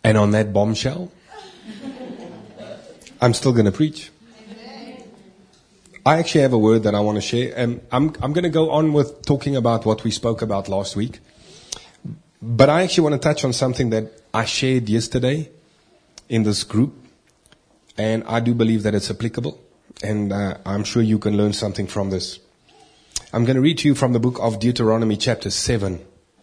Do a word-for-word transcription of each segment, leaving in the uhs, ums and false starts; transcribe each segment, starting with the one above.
And on that bombshell, I'm still going to preach. I actually have a word that I want to share. And I'm, I'm going to go on with talking about what we spoke about last week. But I actually want to touch on something that I shared yesterday in this group. And I do believe that it's applicable. And uh, I'm sure you can learn something from this. I'm going to read to you from the book of Deuteronomy chapter seven.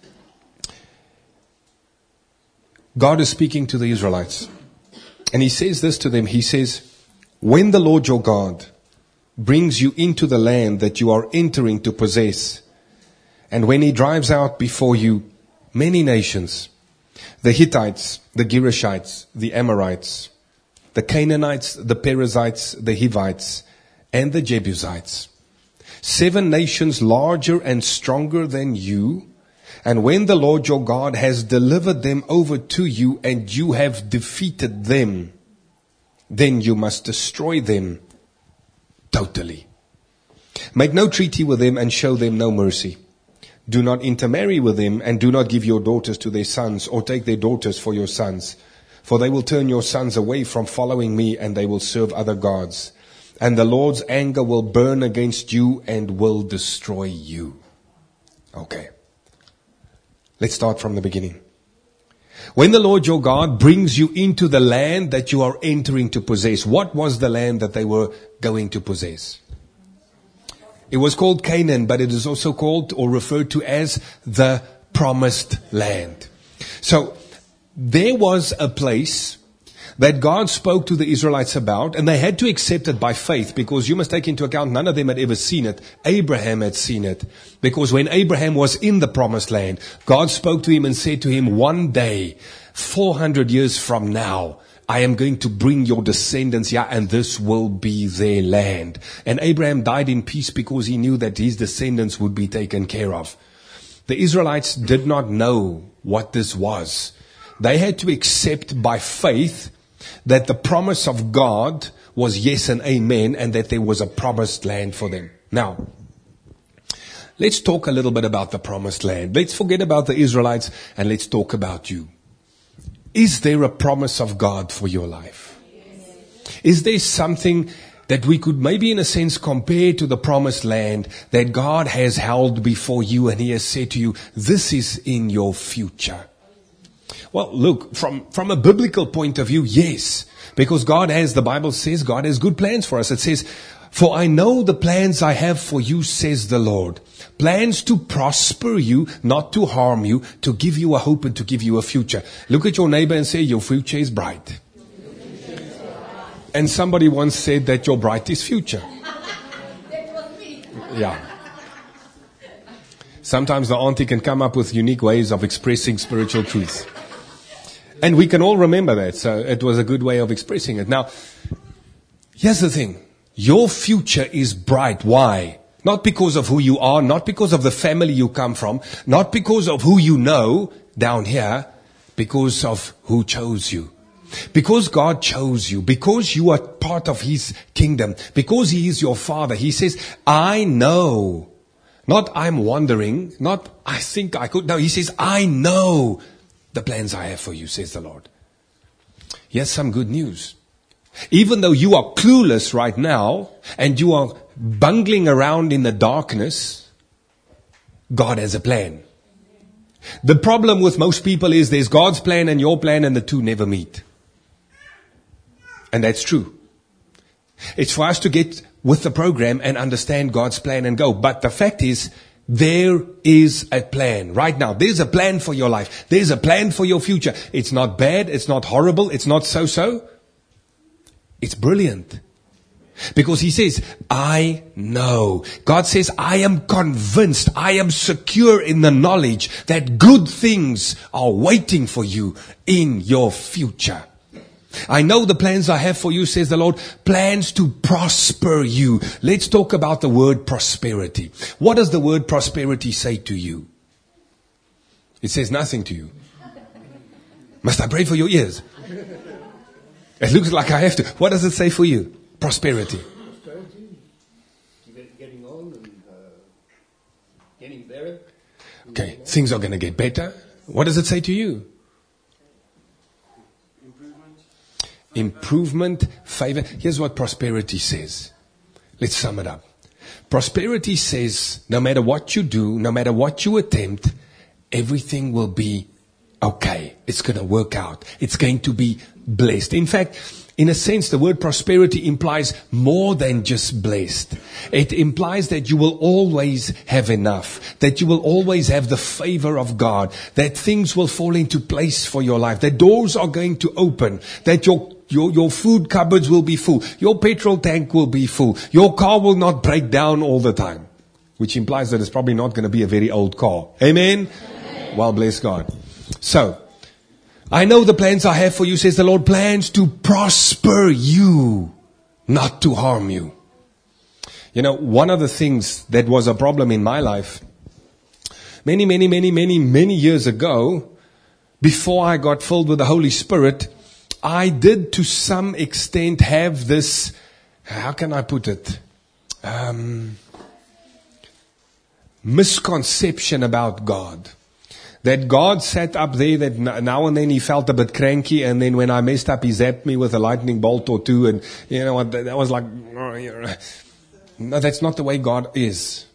God is speaking to the Israelites. And He says this to them. He says, when the Lord your God brings you into the land that you are entering to possess, and when He drives out before you many nations, the Hittites, the Girgashites, the Amorites, the Canaanites, the Perizzites, the Hivites, and the Jebusites, seven nations larger and stronger than you, and when the Lord your God has delivered them over to you and you have defeated them, then you must destroy them totally. Make no treaty with them and show them no mercy. Do not intermarry with them and do not give your daughters to their sons or take their daughters for your sons. For they will turn your sons away from following me and they will serve other gods. And the Lord's anger will burn against you and will destroy you. Okay. Let's start from the beginning. When the Lord your God brings you into the land that you are entering to possess, what was the land that they were going to possess? It was called Canaan, but it is also called or referred to as the promised land. So there was a place that God spoke to the Israelites about, and they had to accept it by faith, because you must take into account none of them had ever seen it. Abraham had seen it, because when Abraham was in the promised land, God spoke to him and said to him, one day, four hundred years from now, I am going to bring your descendants here, and this will be their land. And Abraham died in peace because he knew that his descendants would be taken care of. The Israelites did not know what this was. They had to accept by faith that the promise of God was yes and amen, and that there was a promised land for them. Now, let's talk a little bit about the promised land. Let's forget about the Israelites and let's talk about you. Is there a promise of God for your life? Is there something that we could maybe in a sense compare to the promised land that God has held before you and He has said to you, this is in your future? Well, look, from, from a biblical point of view, yes. Because God has, the Bible says, God has good plans for us. It says, for I know the plans I have for you, says the Lord. Plans to prosper you, not to harm you, to give you a hope and to give you a future. Look at your neighbor and say, your future is bright. And somebody once said that your bright is future. Yeah. Sometimes the auntie can come up with unique ways of expressing spiritual truths. And we can all remember that, so it was a good way of expressing it. Now, here's the thing. Your future is bright. Why? Not because of who you are, not because of the family you come from, not because of who you know down here, because of who chose you. Because God chose you, because you are part of His kingdom, because He is your Father. He says, I know. Not I'm wondering, not I think I could. No, He says, I know the plans I have for you, says the Lord. Here's some good news. Even though you are clueless right now and you are bungling around in the darkness, God has a plan. The problem with most people is there's God's plan and your plan and the two never meet. And that's true. It's for us to get with the program and understand God's plan and go. But the fact is, there is a plan right now. There's a plan for your life. There's a plan for your future. It's not bad. It's not horrible. It's not so-so. It's brilliant. Because He says, I know. God says, I am convinced. I am secure in the knowledge that good things are waiting for you in your future. I know the plans I have for you, says the Lord, plans to prosper you. Let's talk about the word prosperity. What does the word prosperity say to you? It says nothing to you. Must I pray for your ears? It looks like I have to. What does it say for you? Prosperity. Prosperity. Getting on and uh, getting better. Okay, things are going to get better. What does it say to you? improvement, favor. Here's what prosperity says. Let's sum it up. Prosperity says no matter what you do, no matter what you attempt, everything will be okay. It's going to work out. It's going to be blessed. In fact, in a sense, the word prosperity implies more than just blessed. It implies that you will always have enough, that you will always have the favor of God, that things will fall into place for your life, that doors are going to open, that your Your, your food cupboards will be full. Your petrol tank will be full. Your car will not break down all the time. Which implies that it's probably not going to be a very old car. Amen? Amen. Well, bless God. So, I know the plans I have for you, says the Lord, plans to prosper you, not to harm you. You know, one of the things that was a problem in my life, many, many, many, many, many years ago, before I got filled with the Holy Spirit, I did to some extent have this, how can I put it, um, misconception about God. That God sat up there, that now and then he felt a bit cranky, and then when I messed up, he zapped me with a lightning bolt or two, and you know what, that was like, no, that's not the way God is.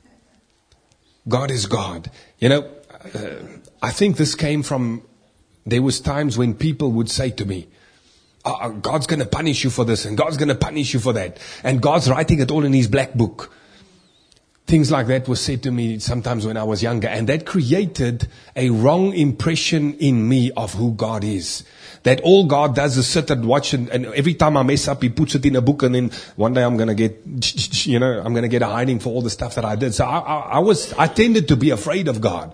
God is God. You know, uh, I think this came from, there was times when people would say to me, oh, God's going to punish you for this, and God's going to punish you for that, and God's writing it all in his black book. Things like that were said to me sometimes when I was younger, and that created a wrong impression in me of who God is. That all God does is sit and watch, and, and every time I mess up, he puts it in a book, and then one day I'm going to get, you know, I'm going to get a hiding for all the stuff that I did. So I, I, I was, I tended to be afraid of God,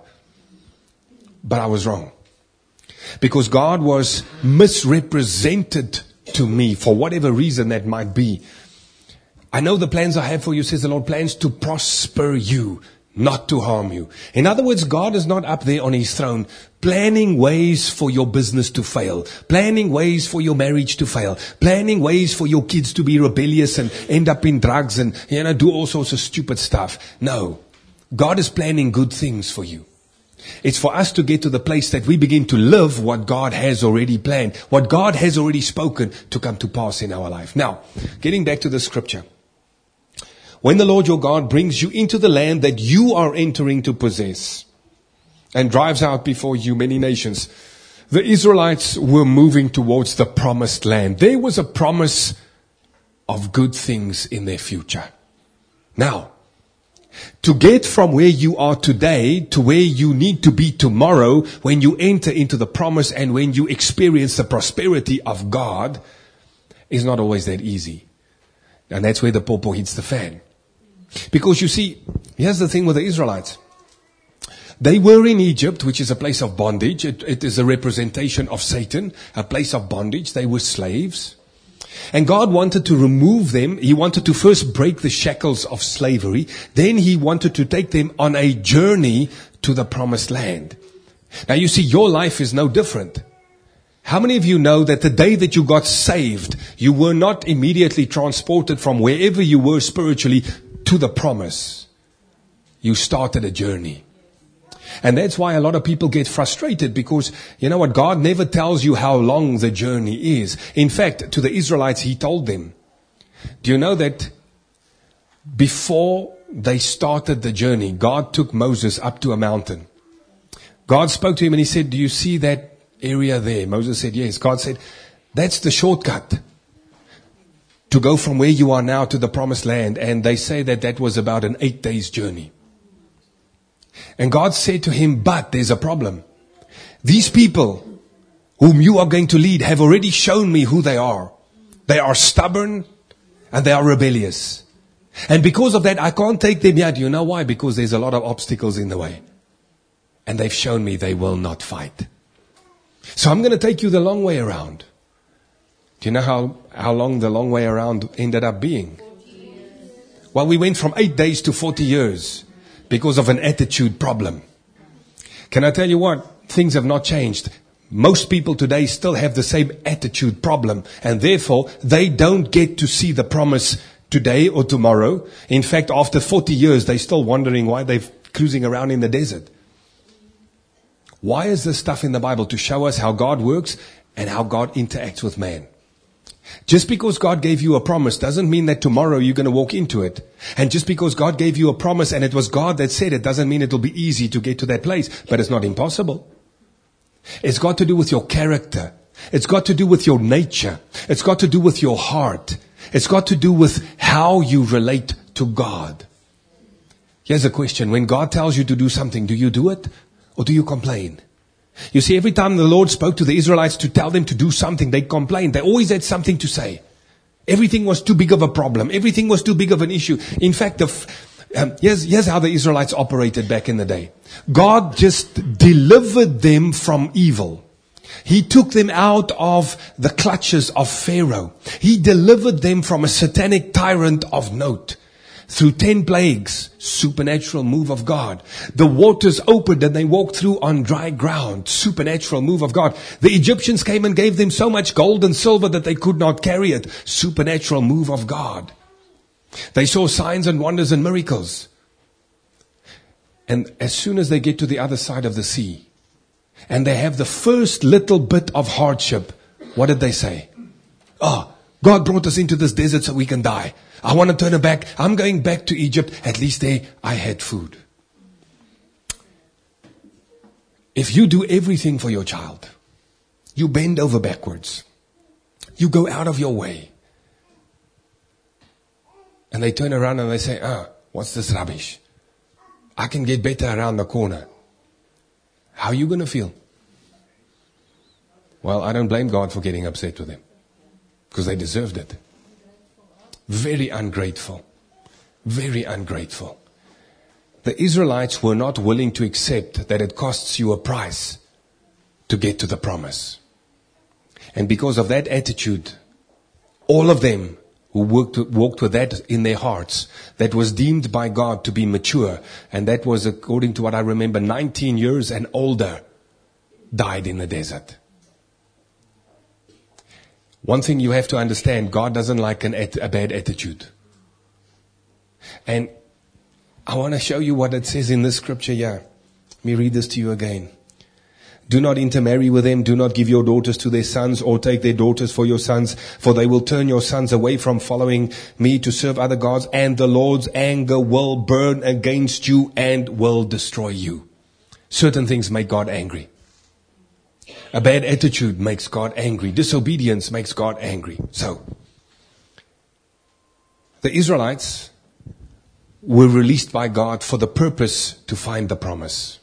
but I was wrong. Because God was misrepresented to me for whatever reason that might be. I know the plans I have for you, says the Lord, plans to prosper you, not to harm you. In other words, God is not up there on his throne planning ways for your business to fail, planning ways for your marriage to fail, planning ways for your kids to be rebellious and end up in drugs and, you know, do all sorts of stupid stuff. No, God is planning good things for you. It's for us to get to the place that we begin to live what God has already planned, what God has already spoken to come to pass in our life. Now, getting back to the scripture. When the Lord your God brings you into the land that you are entering to possess and drives out before you many nations, the Israelites were moving towards the promised land. There was a promise of good things in their future. Now, to get from where you are today to where you need to be tomorrow, when you enter into the promise and when you experience the prosperity of God, is not always that easy. And that's where the pawpaw hits the fan. Because you see, here's the thing with the Israelites. They were in Egypt, which is a place of bondage. It, it is a representation of Satan, a place of bondage. They were slaves. And God wanted to remove them. He wanted to first break the shackles of slavery. Then he wanted to take them on a journey to the promised land. Now you see, your life is no different. How many of you know that the day that you got saved, you were not immediately transported from wherever you were spiritually to the promise? You started a journey. And that's why a lot of people get frustrated, because you know what? God never tells you how long the journey is. In fact, to the Israelites, he told them, do you know that before they started the journey, God took Moses up to a mountain. God spoke to him and he said, do you see that area there? Moses said, yes. God said, that's the shortcut to go from where you are now to the promised land. And they say that that was about an eight days journey. And God said to him, but there's a problem. These people whom you are going to lead have already shown me who they are. They are stubborn and they are rebellious. And because of that, I can't take them yet. You know why? Because there's a lot of obstacles in the way. And they've shown me they will not fight. So I'm going to take you the long way around. Do you know how, how long the long way around ended up being? Well, we went from eight days to forty years. Because of an attitude problem. Can I tell you what? Things have not changed. Most people today still have the same attitude problem. And therefore, they don't get to see the promise today or tomorrow. In fact, after forty years, they're still wondering why they're cruising around in the desert. Why is this stuff in the Bible? To show us how God works and how God interacts with man. Just because God gave you a promise doesn't mean that tomorrow you're going to walk into it. And just because God gave you a promise and it was God that said it doesn't mean it'll be easy to get to that place. But it's not impossible. It's got to do with your character. It's got to do with your nature. It's got to do with your heart. It's got to do with how you relate to God. Here's a question. When God tells you to do something, do you do it or do you complain? You see, every time the Lord spoke to the Israelites to tell them to do something, they complained. They always had something to say. Everything was too big of a problem. Everything was too big of an issue. In fact, the, um, here's, here's how the Israelites operated back in the day. God just delivered them from evil. He took them out of the clutches of Pharaoh. He delivered them from a satanic tyrant of note. Through ten plagues, supernatural move of God. The waters opened and they walked through on dry ground, supernatural move of God. The Egyptians came and gave them so much gold and silver that they could not carry it, supernatural move of God. They saw signs and wonders and miracles. And as soon as they get to the other side of the sea, and they have the first little bit of hardship, what did they say? Oh, God brought us into this desert so we can die. I want to turn it back. I'm going back to Egypt. At least there I had food. If you do everything for your child, you bend over backwards, you go out of your way, and they turn around and they say, ah, what's this rubbish? I can get better around the corner. How are you going to feel? Well, I don't blame God for getting upset with them, because they deserved it. Very ungrateful. Very ungrateful. The Israelites were not willing to accept that it costs you a price to get to the promise. And because of that attitude, all of them who worked, walked with that in their hearts, that was deemed by God to be mature, and that was, according to what I remember, nineteen years and older, died in the desert. One thing you have to understand, God doesn't like an at, a bad attitude. And I want to show you what it says in this scripture here. Let me read this to you again. Do not intermarry with them. Do not give your daughters to their sons or take their daughters for your sons, for they will turn your sons away from following me to serve other gods, and the Lord's anger will burn against you and will destroy you. Certain things make God angry. A bad attitude makes God angry. Disobedience makes God angry. So, the Israelites were released by God for the purpose to find the promise.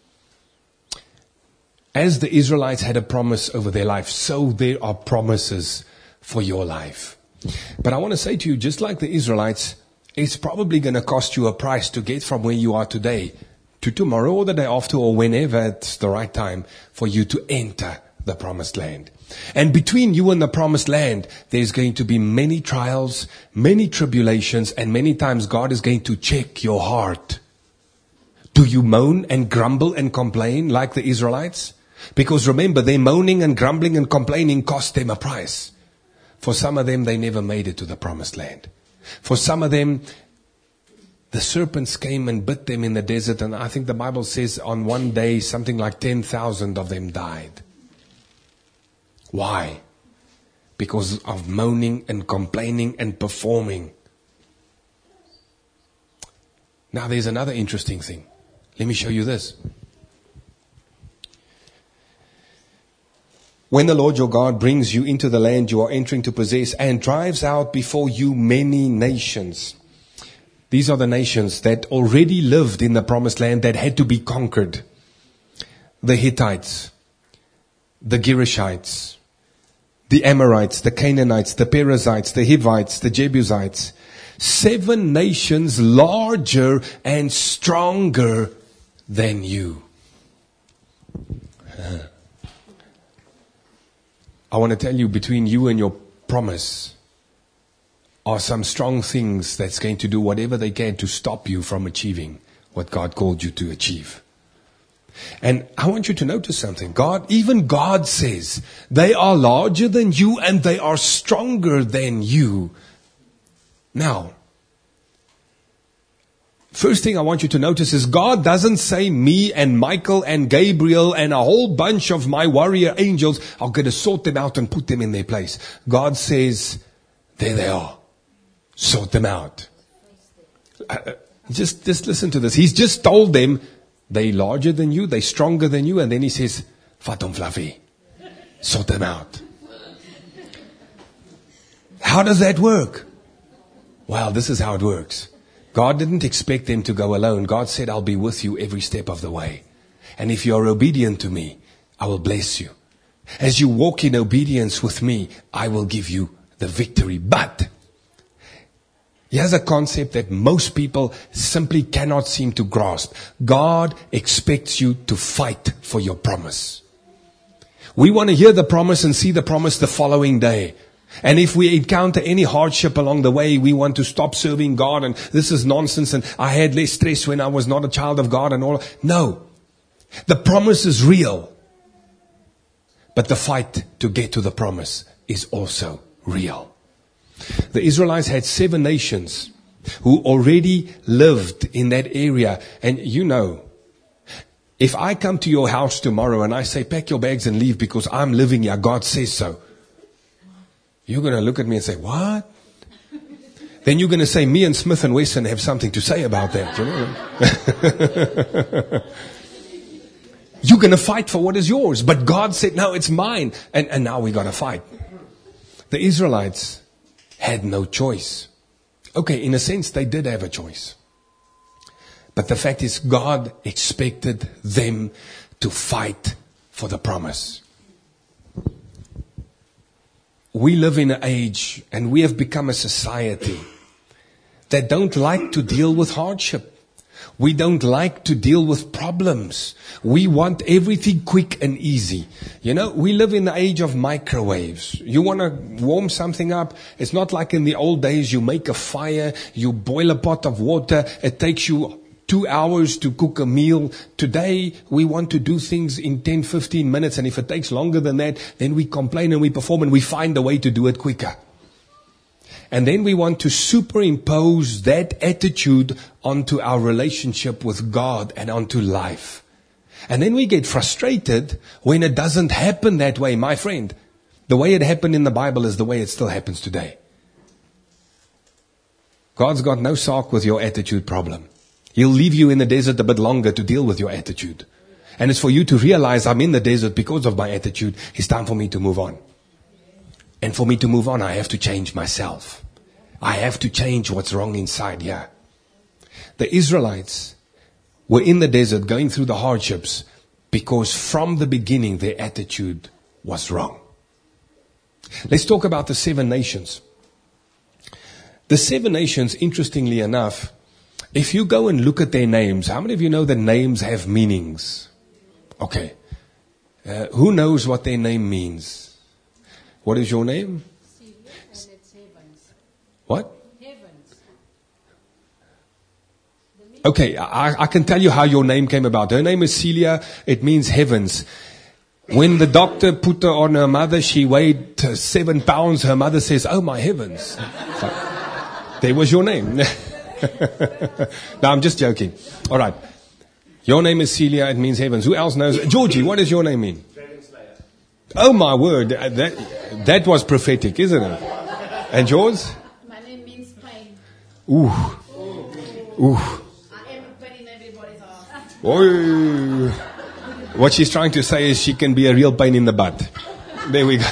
As the Israelites had a promise over their life, so there are promises for your life. But I want to say to you, just like the Israelites, it's probably going to cost you a price to get from where you are today to tomorrow or the day after or whenever it's the right time for you to enter the promised land. And between you and the promised land, there's going to be many trials, many tribulations, and many times God is going to check your heart. Do you moan and grumble and complain like the Israelites? Because remember, their moaning and grumbling and complaining cost them a price. For some of them, they never made it to the promised land. For some of them, the serpents came and bit them in the desert, and I think the Bible says on one day something like ten thousand of them died. Why? Because of moaning and complaining and performing. Now there's another interesting thing. Let me show you this. When the Lord your God brings you into the land you are entering to possess and drives out before you many nations. These are the nations that already lived in the promised land that had to be conquered. The Hittites, the Girgashites, the Amorites, the Canaanites, the Perizzites, the Hivites, the Jebusites. Seven nations larger and stronger than you. I want to tell you, between you and your promise are some strong things that's going to do whatever they can to stop you from achieving what God called you to achieve. And I want you to notice something. God, even God says, they are larger than you and they are stronger than you. Now, first thing I want you to notice is God doesn't say me and Michael and Gabriel and a whole bunch of my warrior angels are going to sort them out and put them in their place. God says, there they are. Sort them out. Uh, just, just listen to this. He's just told them, they're larger than you, they're stronger than you, and then he says, vat hom fluffy. Sort them out. How does that work? Well, this is how it works. God didn't expect them to go alone. God said, I'll be with you every step of the way. And if you're obedient to me, I will bless you. As you walk in obedience with me, I will give you the victory. But here's a concept that most people simply cannot seem to grasp. God expects you to fight for your promise. We want to hear the promise and see the promise the following day. And if we encounter any hardship along the way, we want to stop serving God and this is nonsense and I had less stress when I was not a child of God and all. No. The promise is real. But the fight to get to the promise is also real. The Israelites had seven nations who already lived in that area. And you know, if I come to your house tomorrow and I say, pack your bags and leave because I'm living here, God says so. You're going to look at me and say, what? Then you're going to say, me and Smith and Wesson have something to say about that. You know? You're going to fight for what is yours. But God said, no, it's mine. And, and now we got to fight. The Israelites had no choice. Okay, in a sense, they did have a choice. But the fact is, God expected them to fight for the promise. We live in an age and we have become a society that don't like to deal with hardship. We don't like to deal with problems. We want everything quick and easy. You know, we live in the age of microwaves. You want to warm something up. It's not like in the old days. You make a fire, you boil a pot of water. It takes you two hours to cook a meal. Today, we want to do things in ten, fifteen minutes. And if it takes longer than that, then we complain and we perform and we find a way to do it quicker. And then we want to superimpose that attitude onto our relationship with God and onto life. And then we get frustrated when it doesn't happen that way. My friend, the way it happened in the Bible is the way it still happens today. God's got no sock with your attitude problem. He'll leave you in the desert a bit longer to deal with your attitude. And it's for you to realize I'm in the desert because of my attitude. It's time for me to move on. And for me to move on, I have to change myself. I have to change what's wrong inside here. The Israelites were in the desert going through the hardships because from the beginning their attitude was wrong. Let's talk about the seven nations. The seven nations, interestingly enough, if you go and look at their names, how many of you know that names have meanings? Okay. Uh, who knows what their name means? What is your name? Celia, and it's heavens. What? Heavens. Okay, I, I can tell you how your name came about. Her name is Celia. It means heavens. When the doctor put her on her mother, she weighed seven pounds. Her mother says, oh my heavens. So, there was your name. No, I'm just joking. All right. Your name is Celia. It means heavens. Who else knows? Georgie, what does your name mean? Oh my word. That, that was prophetic, isn't it? And yours? My name means pain. Ooh. Ooh. I am a pain in everybody's ass. Oh. What she's trying to say is she can be a real pain in the butt. There we go.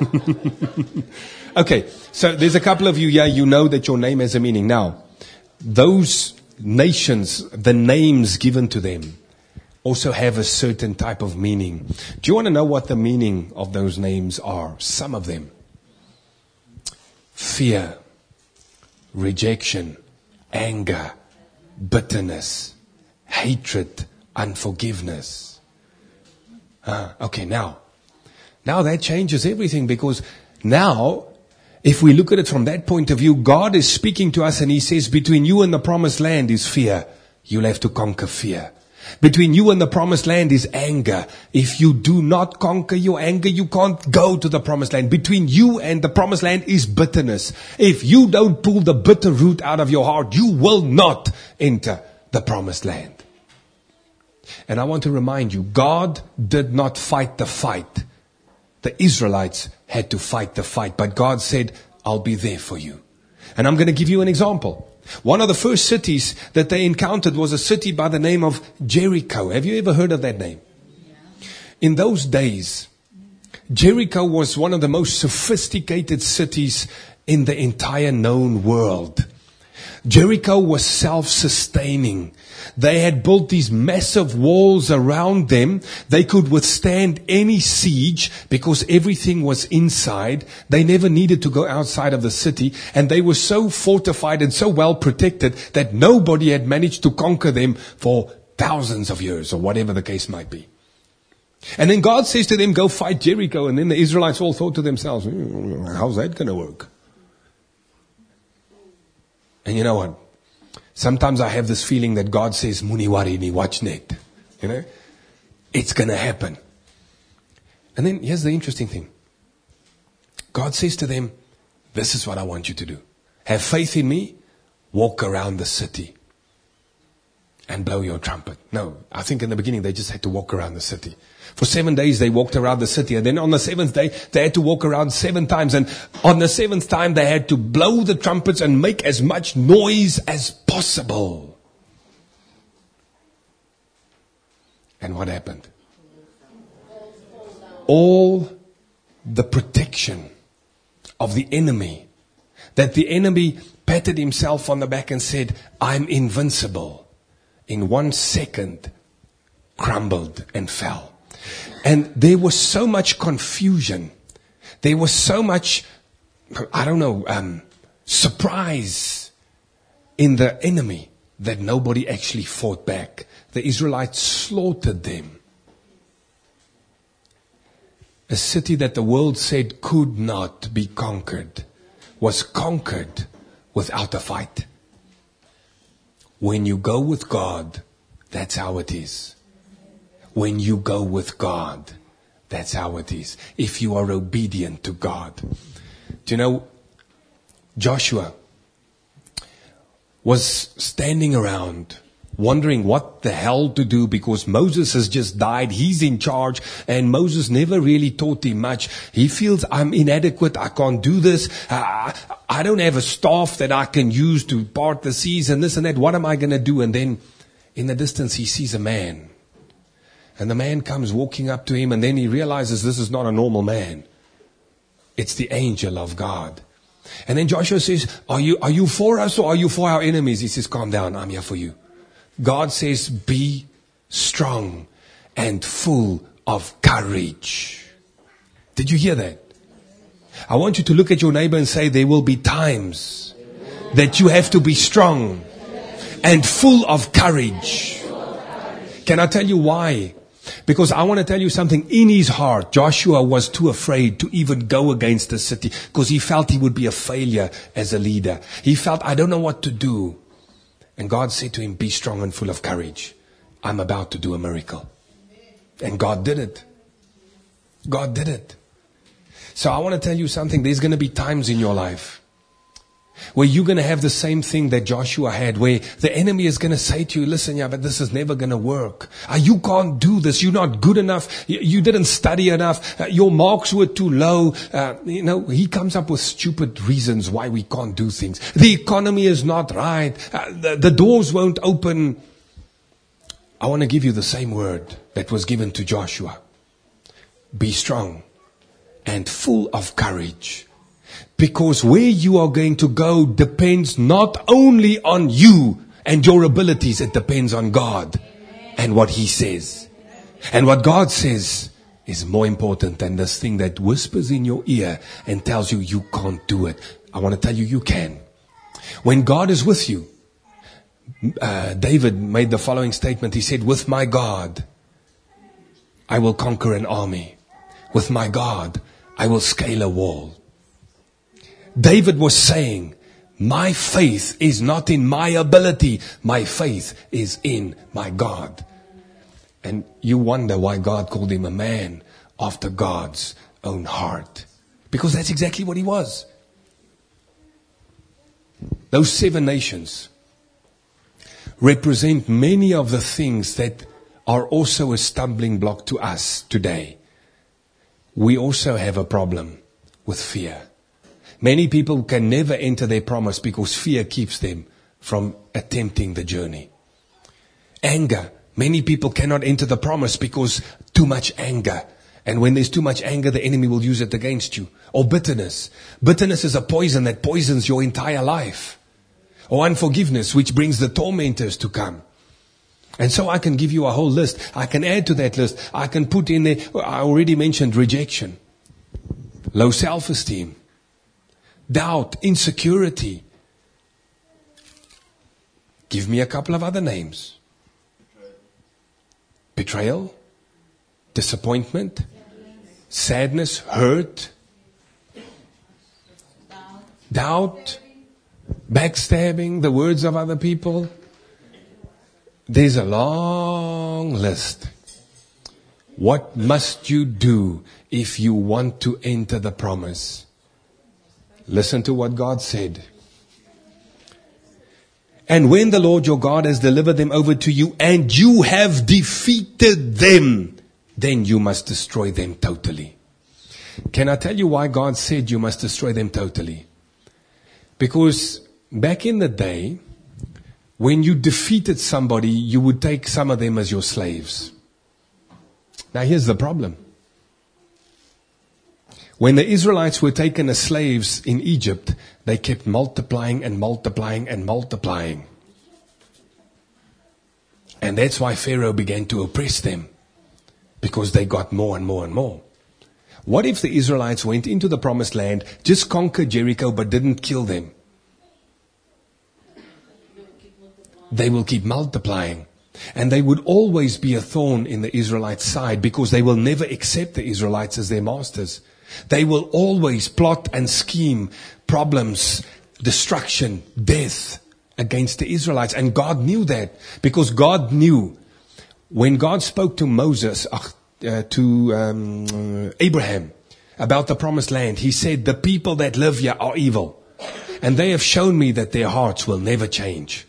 Okay, so there's a couple of you here, you know that your name has a meaning. Now, those nations, the names given to them, also have a certain type of meaning. Do you want to know what the meaning of those names are? Some of them. Fear, rejection, anger, bitterness, hatred, unforgiveness. Ah, okay, now, now that changes everything, because now, if we look at it from that point of view, God is speaking to us and He says, between you and the promised land is fear. You'll have to conquer fear. Between you and the promised land is anger. If you do not conquer your anger, you can't go to the promised land. Between you and the promised land is bitterness. If you don't pull the bitter root out of your heart, you will not enter the promised land. And I want to remind you, God did not fight the fight. The Israelites had to fight the fight. But God said, I'll be there for you. And I'm going to give you an example. One of the first cities that they encountered was a city by the name of Jericho. Have you ever heard of that name? In those days, Jericho was one of the most sophisticated cities in the entire known world. Jericho was self-sustaining. They had built these massive walls around them. They could withstand any siege because everything was inside. They never needed to go outside of the city. And they were so fortified and so well protected that nobody had managed to conquer them for thousands of years or whatever the case might be. And then God says to them, go fight Jericho. And then the Israelites all thought to themselves, mm, how's that going to work? And you know what? Sometimes I have this feeling that God says, Muni wari ni watch net. You know? It's going to happen. And then here's the interesting thing. God says to them, this is what I want you to do. Have faith in me. Walk around the city. And blow your trumpet. No, I think in the beginning they just had to walk around the city. For seven days they walked around the city. And then on the seventh day they had to walk around seven times. And on the seventh time they had to blow the trumpets and make as much noise as possible. And what happened? All the protection of the enemy. That the enemy patted himself on the back and said, I'm invincible. In one second, crumbled and fell. And there was so much confusion. There was so much, I don't know, um, surprise in the enemy that nobody actually fought back. The Israelites slaughtered them. A city that the world said could not be conquered was conquered without a fight. When you go with God, that's how it is. When you go with God, that's how it is. If you are obedient to God. Do you know, Joshua was standing around wondering what the hell to do because Moses has just died. He's in charge and Moses never really taught him much. He feels I'm inadequate. I can't do this. Uh, I don't have a staff that I can use to part the seas and this and that. What am I going to do? And then in the distance he sees a man. And the man comes walking up to him and then he realizes this is not a normal man. It's the angel of God. And then Joshua says, are you, are you for us or are you for our enemies? He says, calm down. I'm here for you. God says, be strong and full of courage. Did you hear that? I want you to look at your neighbor and say, there will be times that you have to be strong and full of courage. Can I tell you why? Because I want to tell you something. In his heart, Joshua was too afraid to even go against the city because he felt he would be a failure as a leader. He felt, I don't know what to do. And God said to him, be strong and full of courage. I'm about to do a miracle. And God did it. God did it. So I want to tell you something. There's going to be times in your life where you're going to have the same thing that Joshua had, where the enemy is going to say to you, listen, yeah, but this is never going to work. Uh, you can't do this. You're not good enough. You, you didn't study enough. Uh, your marks were too low. Uh, you know, he comes up with stupid reasons why we can't do things. The economy is not right. Uh, the, the doors won't open. I want to give you the same word that was given to Joshua. Be strong and full of courage. Because where you are going to go depends not only on you and your abilities, it depends on God and what He says. And what God says is more important than this thing that whispers in your ear and tells you you can't do it. I want to tell you you can. When God is with you, uh, David made the following statement. He said, with my God, I will conquer an army. With my God, I will scale a wall. David was saying, my faith is not in my ability. My faith is in my God. And you wonder why God called him a man after God's own heart. Because that's exactly what he was. Those seven nations represent many of the things that are also a stumbling block to us today. We also have a problem with fear. Many people can never enter their promise because fear keeps them from attempting the journey. Anger. Many people cannot enter the promise because too much anger. And when there's too much anger, the enemy will use it against you. Or bitterness. Bitterness is a poison that poisons your entire life. Or unforgiveness, which brings the tormentors to come. And so I can give you a whole list. I can add to that list. I can put in there, I already mentioned rejection. Low self-esteem. Doubt, insecurity. Give me a couple of other names. Betrayal, disappointment, sadness, hurt, doubt, backstabbing, the words of other people. There's a long list. What must you do if you want to enter the promise? Listen to what God said. And when the Lord your God has delivered them over to you and you have defeated them, then you must destroy them totally. Can I tell you why God said you must destroy them totally? Because back in the day, when you defeated somebody, you would take some of them as your slaves. Now here's the problem. When the Israelites were taken as slaves in Egypt, they kept multiplying and multiplying and multiplying. And that's why Pharaoh began to oppress them. Because they got more and more and more. What if the Israelites went into the promised land, just conquered Jericho but didn't kill them? They will keep multiplying. And they would always be a thorn in the Israelites' side because they will never accept the Israelites as their masters. They will always plot and scheme problems, destruction, death against the Israelites. And God knew that because God knew when God spoke to Moses, uh, to um, Abraham about the promised land, he said, the people that live here are evil. And they have shown me that their hearts will never change.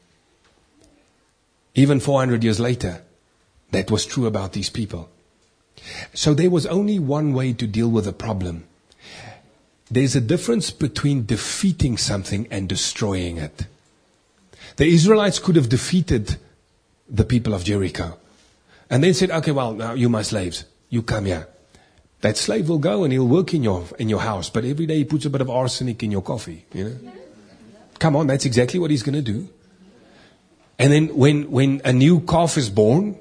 Even four hundred years later, that was true about these people. So there was only one way to deal with a problem. There's a difference between defeating something and destroying it. The Israelites could have defeated the people of Jericho. And then said, okay, well, now you my slaves. You come here. That slave will go and he'll work in your in your house. But every day he puts a bit of arsenic in your coffee. You know? Come on, that's exactly what he's going to do. And then when, when a new calf is born,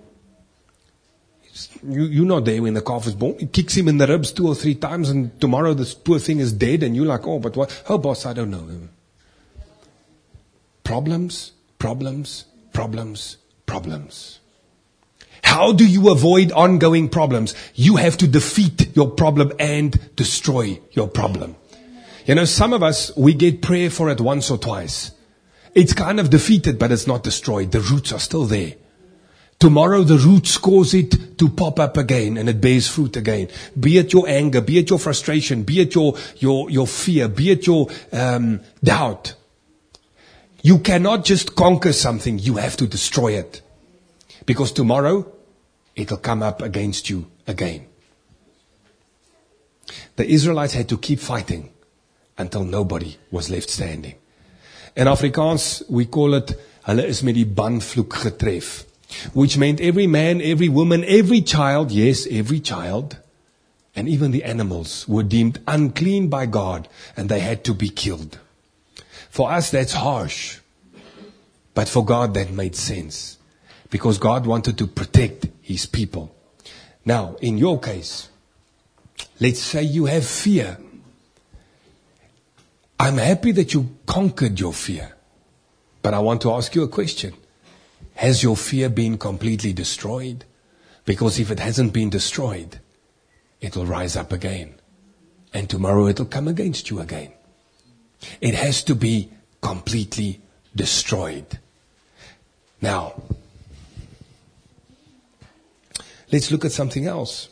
you, you're not there when the calf is born. It kicks him in the ribs two or three times and tomorrow this poor thing is dead and you're like, oh, but what? Oh, boss, I don't know. Problems, problems, problems, problems. How do you avoid ongoing problems? You have to defeat your problem and destroy your problem. You know, some of us, we get prayer for it once or twice. It's kind of defeated, but it's not destroyed. The roots are still there. Tomorrow the roots cause it to pop up again and it bears fruit again. Be it your anger, be it your frustration, be it your, your, your fear, be it your um, doubt. You cannot just conquer something, you have to destroy it. Because tomorrow, it'll come up against you again. The Israelites had to keep fighting until nobody was left standing. In Afrikaans, we call it, hulle is met die banvloek getref. Which meant every man, every woman, every child, yes, every child, and even the animals were deemed unclean by God and they had to be killed. For us, that's harsh. But for God, that made sense. Because God wanted to protect His people. Now, in your case, let's say you have fear. I'm happy that you conquered your fear. But I want to ask you a question. Has your fear been completely destroyed? Because if it hasn't been destroyed, it will rise up again. And tomorrow it will come against you again. It has to be completely destroyed. Now, let's look at something else.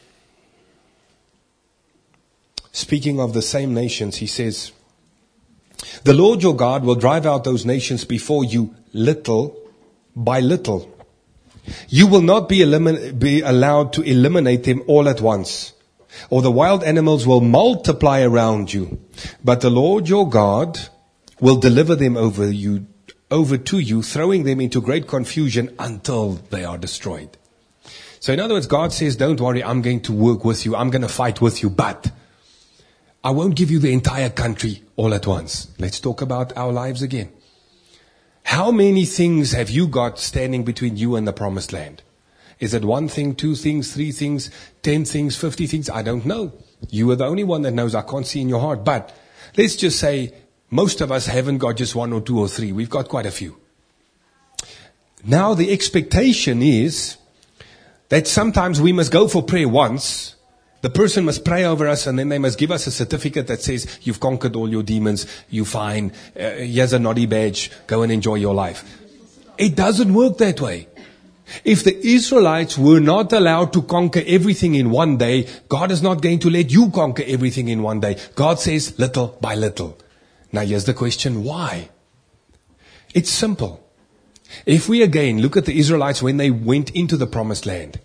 Speaking of the same nations, he says, The Lord your God will drive out those nations before you little by little. You will not be, elimin- be allowed to eliminate them all at once, or the wild animals will multiply around you. But the Lord your God will deliver them over you, over to you, throwing them into great confusion until they are destroyed. So in other words, God says, don't worry, I'm going to work with you. I'm going to fight with you, but I won't give you the entire country all at once. Let's talk about our lives again. How many things have you got standing between you and the promised land? Is it one thing, two things, three things, ten things, fifty things? I don't know. You are the only one that knows. I can't see in your heart. But let's just say most of us haven't got just one or two or three. We've got quite a few. Now the expectation is that sometimes we must go for prayer once. The person must pray over us and then they must give us a certificate that says, you've conquered all your demons, you're fine, uh, here's a naughty badge, go and enjoy your life. It doesn't work that way. If the Israelites were not allowed to conquer everything in one day, God is not going to let you conquer everything in one day. God says little by little. Now here's the question, why? It's simple. If we again look at the Israelites when they went into the promised land,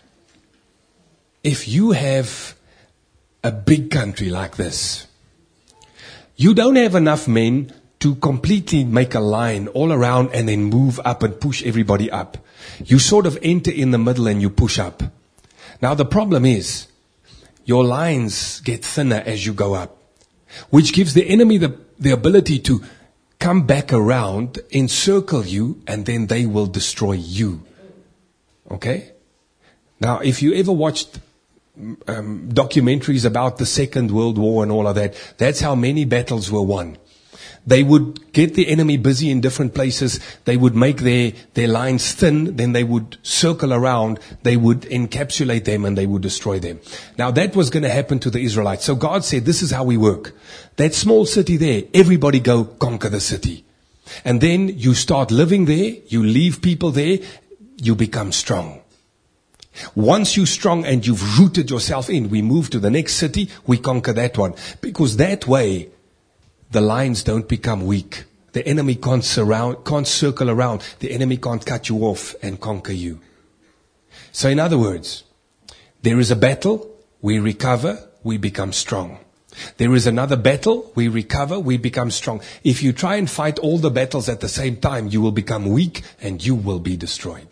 if you have a big country like this, you don't have enough men to completely make a line all around and then move up and push everybody up. You sort of enter in the middle and you push up. Now the problem is, your lines get thinner as you go up, which gives the enemy the, the ability to come back around, encircle you, and then they will destroy you. Okay? Now, if you ever watched um, documentaries about the Second World War and all of that, that's how many battles were won. They would get the enemy busy in different places. They would make their, their lines thin. Then they would circle around. They would encapsulate them and they would destroy them. Now that was going to happen to the Israelites. So God said, this is how we work. That small city there, everybody go conquer the city. And then you start living there. You leave people there. You become strong. Once you're strong and you've rooted yourself in, we move to the next city. We conquer that one. Because that way, the lines don't become weak. The enemy can't surround, can't circle around. The enemy can't cut you off and conquer you. So in other words, there is a battle, we recover, we become strong. There is another battle, we recover, we become strong. If you try and fight all the battles at the same time, you will become weak and you will be destroyed.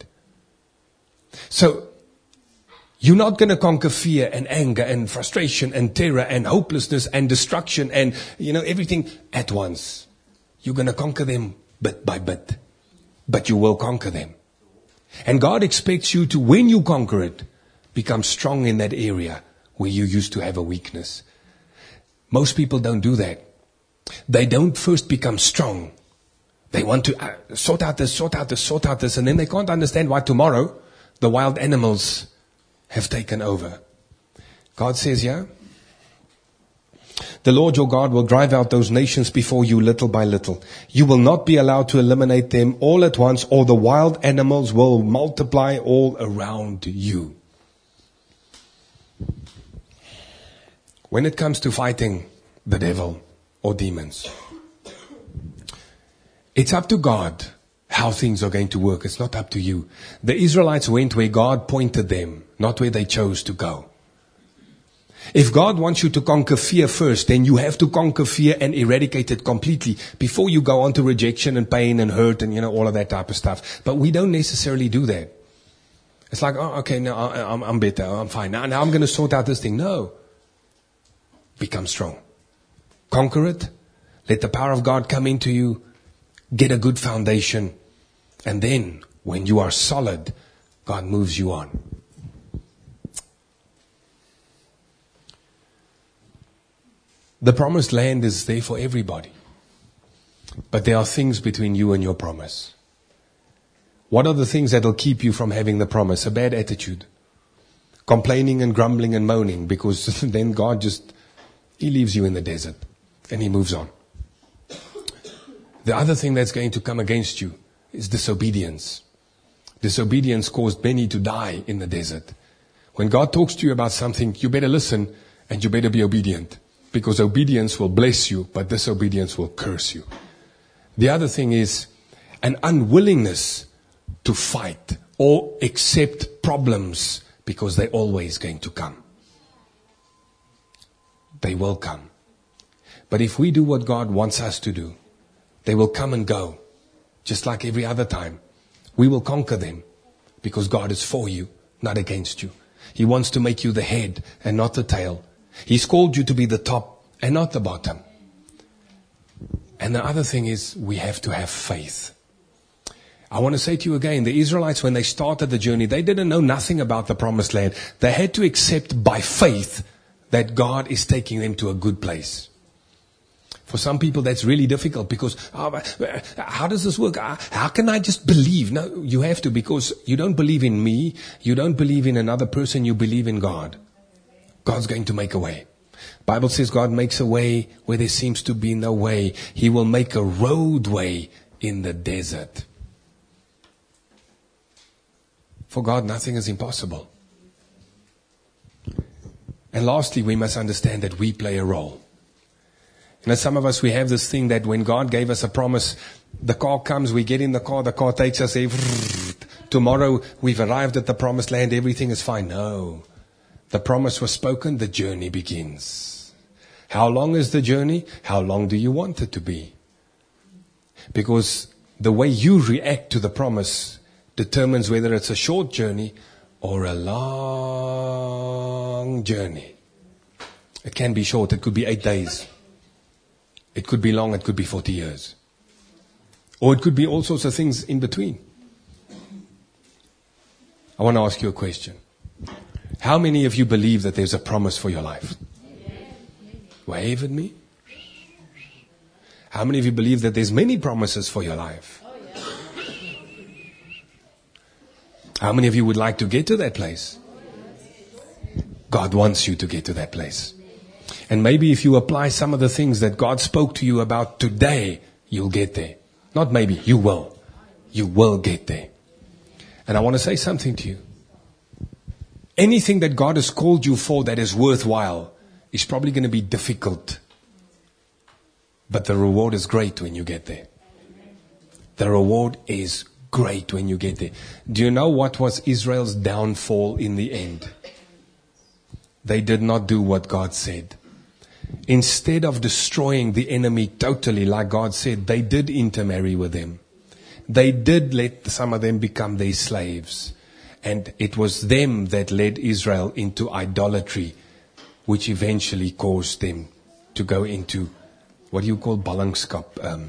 So, you're not going to conquer fear and anger and frustration and terror and hopelessness and destruction and, you know, everything at once. You're going to conquer them bit by bit. But you will conquer them. And God expects you to, when you conquer it, become strong in that area where you used to have a weakness. Most people don't do that. They don't first become strong. They want to uh, sort out this, sort out this, sort out this, and then they can't understand why tomorrow the wild animals have taken over. God says, yeah, the Lord your God will drive out those nations before you little by little. You will not be allowed to eliminate them all at once, or the wild animals will multiply all around you. When it comes to fighting the devil or demons, it's up to God how things are going to work. It's not up to you. The Israelites went where God pointed them, not where they chose to go. If God wants you to conquer fear first, then you have to conquer fear and eradicate it completely before you go on to rejection and pain and hurt and, you know, all of that type of stuff. But we don't necessarily do that. It's like, oh, okay, now I'm, I'm better. I'm fine. Now, now I'm going to sort out this thing. No. Become strong. Conquer it. Let the power of God come into you. Get a good foundation. And then, when you are solid, God moves you on. The promised land is there for everybody. But there are things between you and your promise. What are the things that will keep you from having the promise? A bad attitude. Complaining and grumbling and moaning, because then God just, He leaves you in the desert and He moves on. The other thing that's going to come against you is disobedience. Disobedience caused many to die in the desert. When God talks to you about something, you better listen and you better be obedient. Because obedience will bless you, but disobedience will curse you. The other thing is an unwillingness to fight or accept problems, because they're always going to come. They will come. But if we do what God wants us to do, they will come and go, just like every other time. We will conquer them, because God is for you, not against you. He wants to make you the head and not the tail. He's called you to be the top and not the bottom. And the other thing is, we have to have faith. I want to say to you again, the Israelites, when they started the journey, they didn't know nothing about the promised land. They had to accept by faith that God is taking them to a good place. For some people, that's really difficult, because oh, how does this work? How can I just believe? No, you have to, because you don't believe in me. You don't believe in another person. You believe in God. God's going to make a way. Bible says God makes a way where there seems to be no way. He will make a roadway in the desert. For God, nothing is impossible. And lastly, we must understand that we play a role. You know, some of us, we have this thing that when God gave us a promise, the car comes, we get in the car, the car takes us, say, tomorrow we've arrived at the promised land, everything is fine. No. The promise was spoken, the journey begins. How long is the journey? How long do you want it to be? Because the way you react to the promise determines whether it's a short journey or a long journey. It can be short, it could be eight days. It could be long, it could be forty years. Or it could be all sorts of things in between. I want to ask you a question. How many of you believe that there's a promise for your life? Wave at me. How many of you believe that there's many promises for your life? How many of you would like to get to that place? God wants you to get to that place. And maybe if you apply some of the things that God spoke to you about today, you'll get there. Not maybe, you will. You will get there. And I want to say something to you. Anything that God has called you for that is worthwhile is probably going to be difficult. But the reward is great when you get there. The reward is great when you get there. Do you know what was Israel's downfall in the end? They did not do what God said. Instead of destroying the enemy totally, like God said, they did intermarry with them. They did let some of them become their slaves. And it was them that led Israel into idolatry, which eventually caused them to go into, what do you call ballingskap? Um,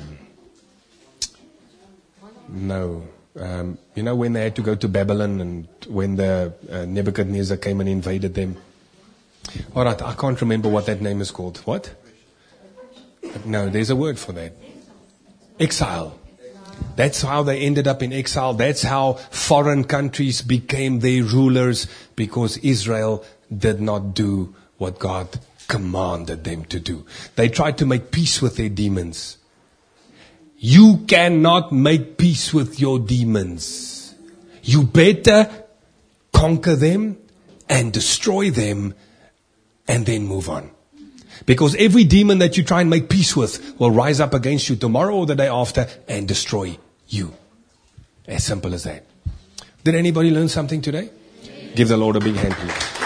no. Um, you know when they had to go to Babylon and when the uh, Nebuchadnezzar came and invaded them? All right, I can't remember what that name is called. What? No, there's a word for that. Exile. That's how they ended up in exile. That's how foreign countries became their rulers, because Israel did not do what God commanded them to do. They tried to make peace with their demons. You cannot make peace with your demons. You better conquer them and destroy them and then move on. Because every demon that you try and make peace with will rise up against you tomorrow or the day after and destroy you. As simple as that. Did anybody learn something today? Give the Lord a big hand, please.